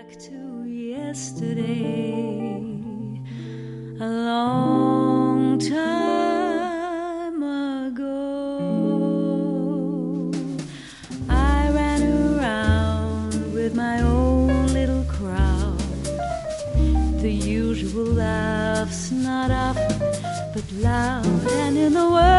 to yesterday, a long time ago. I ran around with my own little crowd, the usual laughs, not often but loud, and in the world